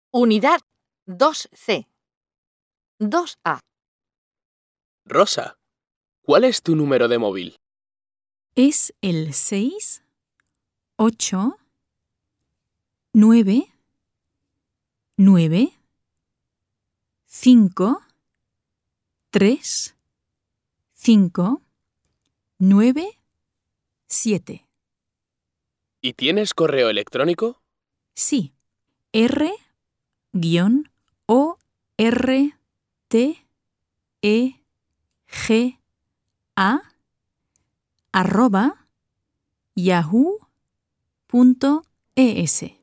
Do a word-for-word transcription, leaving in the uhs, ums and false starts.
Unidad dos ce. dos a. Rosa, ¿cuál es tu número de móvil? Es el seis, ocho, nueve, nueve, cinco, tres, cinco, nueve, siete. ¿Y tienes correo electrónico? Sí, R guión O R T E G A arroba yahoo punto es.